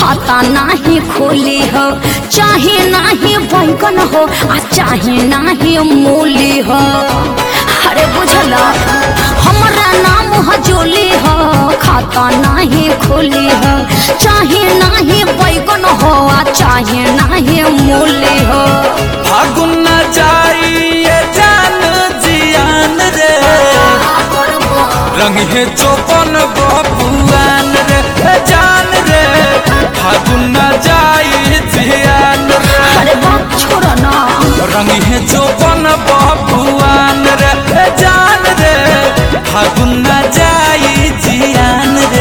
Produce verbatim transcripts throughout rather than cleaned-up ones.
खाता नहीं खोली हो, चाहे नहीं बैंगन हो आ चाहे नहीं मूली हो। अरे बुझला हमारा नाम हजोली हो, खाता नहीं खोली हो, चाहे नहीं बैगन हो आ चाहे नहीं मूली हो। फागुन न जाइए जान जियान रे, रंग है चौपन बबुआन रे जान रे। फागुन न जाइए जियान रे, अरे बाप छोड़ो ना, रंग है चौपन बबुआन रे जान रे। फागुन न जाइए जियान रे।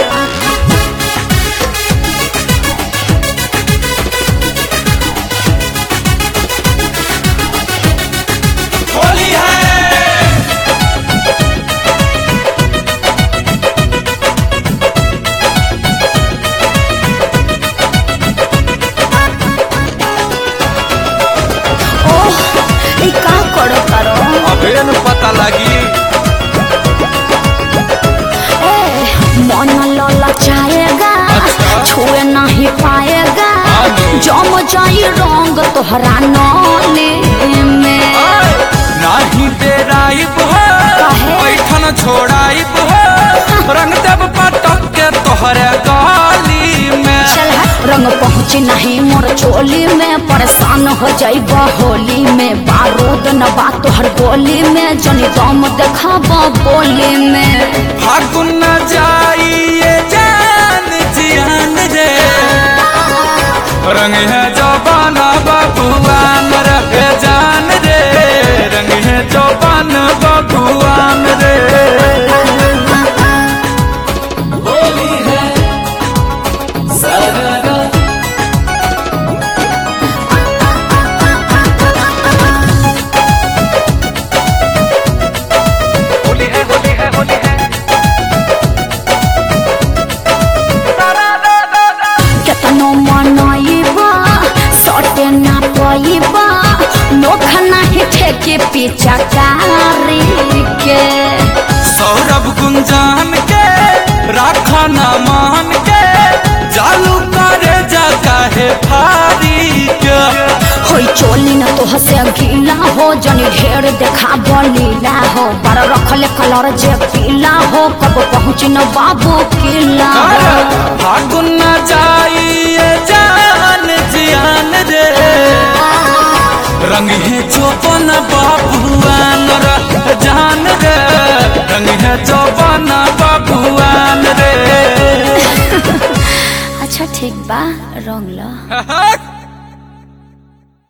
होली है ओह ई का करो करो, अबे न पता लगी। मन ललचाएगा छुए नहीं पाएगा, जम जाई रंग तोहरा नली में। नाही डेराइब हो बैठन छोड़ाइब हो, रंग देव पटक के तोहरे गाली में। चल रंग पहुँची नहीं मोर चोली में, परेशान हो जाइब होली में। बारूद न बा तोहर गोली में, जनी दम देखाब बोली में। फागुन न जाइए जान जियान रे, रंग है जवाना बबुआन रे जान रे। रंग है जवान बबुआन रे। होली है सारा होली है होली है होली है। केतनो मनाइबा सटे ना पाइबा, नोखा नहीं ठेके पीछा कारी के। सौरभ गुंजान के राखा ना मान के, चालू करे जगह है भारी के। होई चोली न तोह से गीला हो, जनी ढेर देखा बलीला हो। पर रखले कलर जे पीला हो, कब पहुँच न बाबू किला हो। फागुन न जाइए जान जियान रे, रंग है चौपन बबुआन रे जान रे। रंग है चौपन बबुआन रे। अच्छा ठीक बा रंग ला।